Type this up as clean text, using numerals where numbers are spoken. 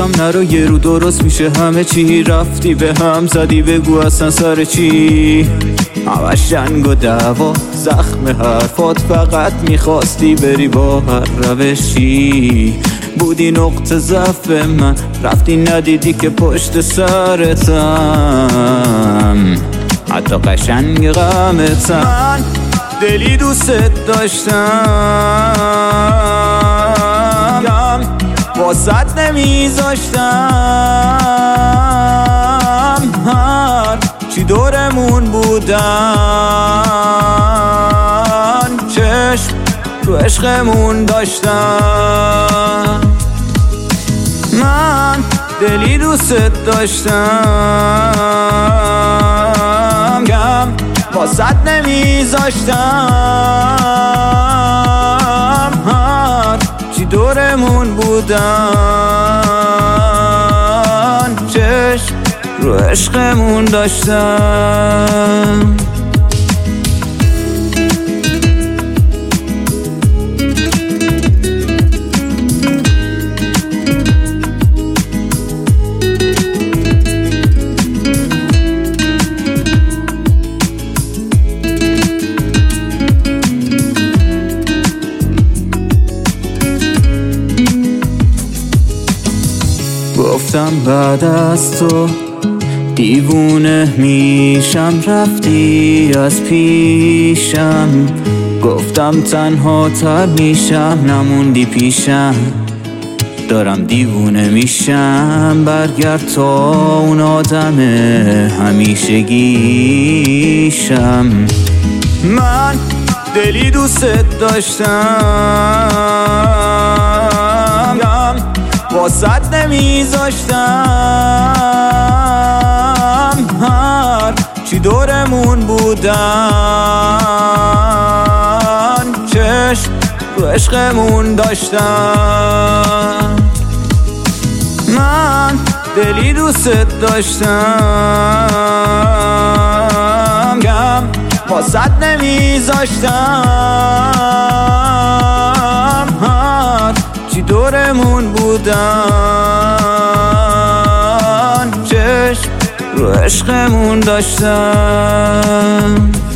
گفتم نرو یه رو درست میشه همه چی. رفتی به هم زدی بگو اصلا سر چی. همش جنگ و دعوا زخم حرفات، فقط میخواستی بری با هر روشی. بودی نقطه ضعف من، رفتی ندیدی که پشت سرتم حتی قشنگ غمتم. من دلی دوست داشتم، واسط نمیذاشتم. هر چی دورمون بودن چشم رو عشقمون داشتم. من دلی دوست داشتم، گم واسط نمیذاشتم. هر چی دورمون بودن چشم رو عشقمون داشتم. گفتم بعد از تو دیوونه میشم، رفتی از پیشم. گفتم تنها تر میشم، نموندی پیشم. دارم دیوونه میشم، برگرد تا اون آدم همیشگیشم. من دلی دوست داشتم، واسط نمیذاشتم. هر چی دورمون بودن چشم رو عشقمون داشتم. من دلی دوست داشتم، گم واسط نمیذاشتم. هر چی دورمون بودن چشم رو عشقمون داشتم.